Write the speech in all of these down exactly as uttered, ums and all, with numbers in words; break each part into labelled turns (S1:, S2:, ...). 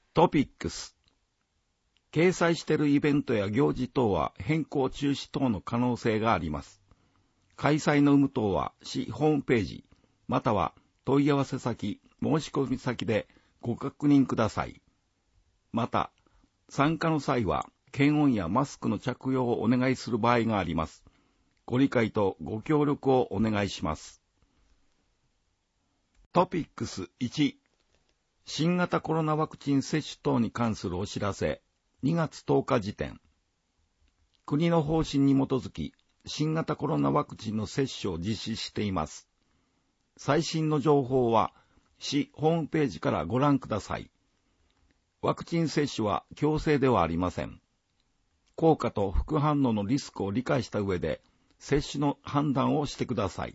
S1: トピックス。掲載しているイベントや行事等は変更中止等の可能性があります。開催の有無等は市ホームページ、または問い合わせ先、申し込み先でご確認ください。また、参加の際は検温やマスクの着用をお願いする場合があります。ご理解とご協力をお願いします。トピックスいち、新型コロナワクチン接種等に関するお知らせ、にがつとおか時点。国の方針に基づき、新型コロナワクチンの接種を実施しています。最新の情報は、市ホームページからご覧ください。ワクチン接種は強制ではありません。効果と副反応のリスクを理解した上で、接種の判断をしてください。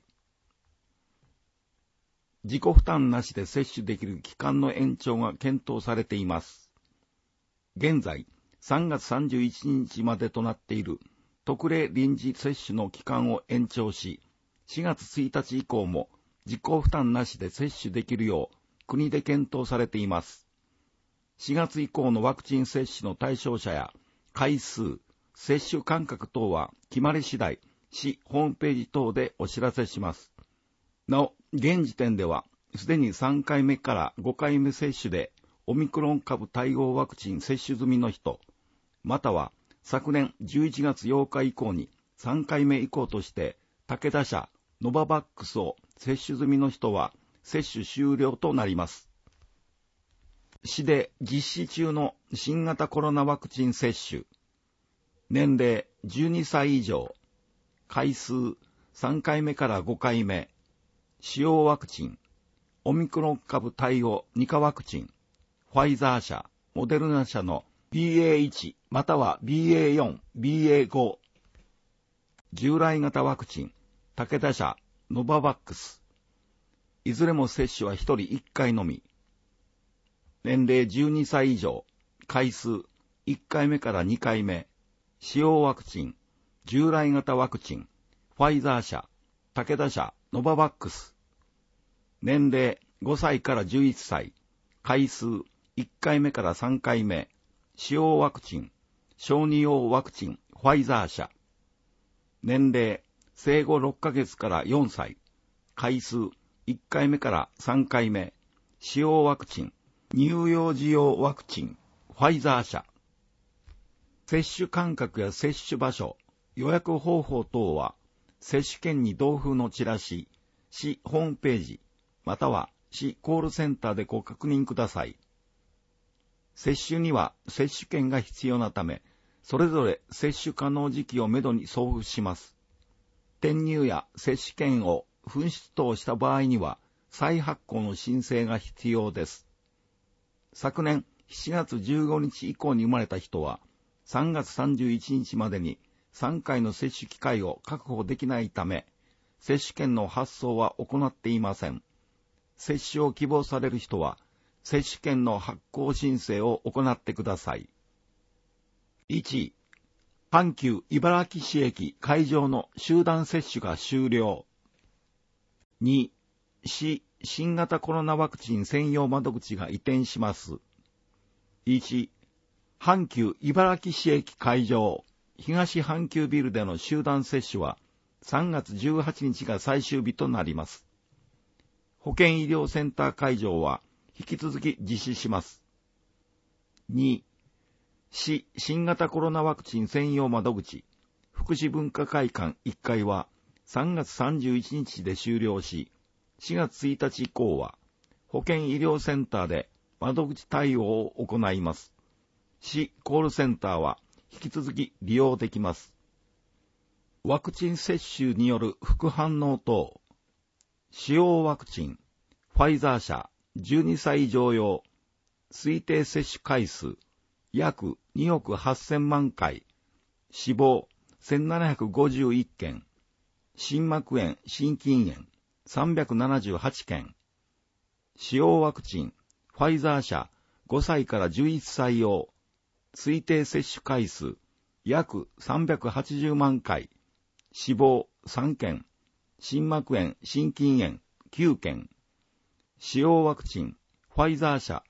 S1: 自己負担なしで接種できる期間の延長が検討されています。現在、さんがつさんじゅういちにちまでとなっている特例臨時接種の期間を延長し、しがつついたち以降も自己負担なしで接種できるよう国で検討されています。しがつ以降のワクチン接種の対象者や回数、接種間隔等は決まり次第、市ホームページ等でお知らせします。なお、現時点では、すでにさんかいめからごかいめ接種でオミクロン株対応ワクチン接種済みの人、または昨年じゅういちがつようか以降にさんかいめ以降として武田社ノババックスを接種済みの人は接種終了となります。市で実施中の新型コロナワクチン接種、年齢じゅうにさい以上、回数さんかいめからごかいめ、使用ワクチン、オミクロン株対応にかワクチン、ファイザー社、モデルナ社の ビーエーワン または ビーエーよん、ビーエーご、従来型ワクチン、武田社、ノババックス、いずれも接種はひとりいっかいのみ、年齢じゅうにさい以上、回数いっかいめからにかいめ、使用ワクチン、従来型ワクチン、ファイザー社、武田社、ノババックス、年齢ごさいからじゅういっさい、回数いっかいめからさんかいめ、使用ワクチン、小児用ワクチン、ファイザー社、年齢生後ろっかげつからよんさい、回数いっかいめからさんかいめ、使用ワクチン、乳幼児用ワクチン、ファイザー社。接種間隔や接種場所、予約方法等は、接種券に同封のチラシ、市ホームページ、または市コールセンターでご確認ください。接種には接種券が必要なため、それぞれ接種可能時期をめどに送付します。転入や接種券を紛失等した場合には、再発行の申請が必要です。昨年しちがつじゅうごにち以降に生まれた人は、さんがつさんじゅういちにちまでにさんかいの接種機会を確保できないため、接種券の発送は行っていません。接種を希望される人は、接種券の発行申請を行ってください。いち、阪急茨城市駅会場の集団接種が終了。に、市新型コロナワクチン専用窓口が移転します。いち、阪急茨城市駅会場、東阪急ビルでの集団接種はさんがつじゅうはちにちが最終日となります。保健医療センター会場は引き続き実施します。に、市新型コロナワクチン専用窓口、福祉文化会館いっかいはさんがつさんじゅういちにちで終了し、しがつついたち以降は保健医療センターで窓口対応を行います。市コールセンターは引き続き利用できます。ワクチン接種による副反応等、使用ワクチン、ファイザー社じゅうにさい以上用、推定接種回数、約におくはっせんまんかい、死亡せんななひゃくごじゅういっけん、心膜炎、心筋炎さんびゃくななじゅうはちけん、使用ワクチン、ファイザー社ごさいからじゅういっさい用、推定接種回数、約さんびゃくはちじゅうまんかい、死亡さんけん、心膜炎、心筋炎きゅうけん、使用ワクチン、ファイザー社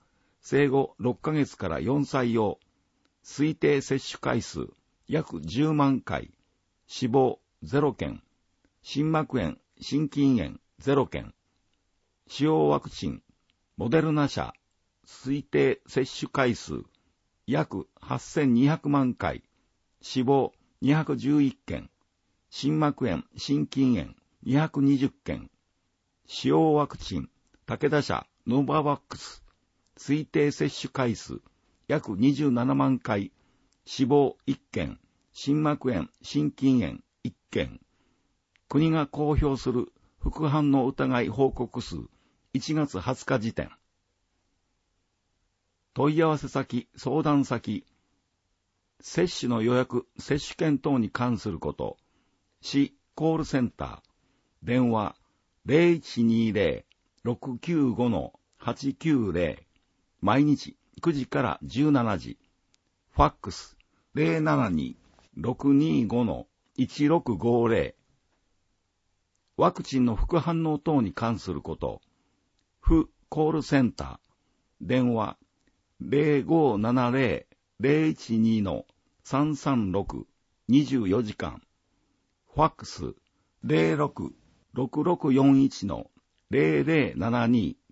S1: 生後ろっかげつからよんさい用、推定接種回数約じゅうまんかい、死亡ゼロけん、心膜炎、心筋炎ゼロけん、使用ワクチン、モデルナ社、推定接種回数約はっせんにひゃくまんかい、死亡にひゃくじゅういっけん、心膜炎、心筋炎にひゃくにじゅっけん、使用ワクチン、武田社、ノババックス、推定接種回数約にじゅうななまんかい、死亡いっけん、心膜炎、心筋炎いっけん、国が公表する副反応疑い報告数いちがつはつか時点。問い合わせ先、相談先、接種の予約、接種券等に関すること、市コールセンター、電話 ゼロいちにゼロ ろくきゅうご はちきゅうゼロ、毎日くじからじゅうしちじ、ファックス ゼロななに ろくにご いちろくごゼロ、ワクチンの副反応等に関すること、府コールセンター、電話ゼロごななゼロ ゼロいちに さんさんろく にじゅうよじかん、ファックス ゼロろく ろくろくよんいち ゼロゼロななに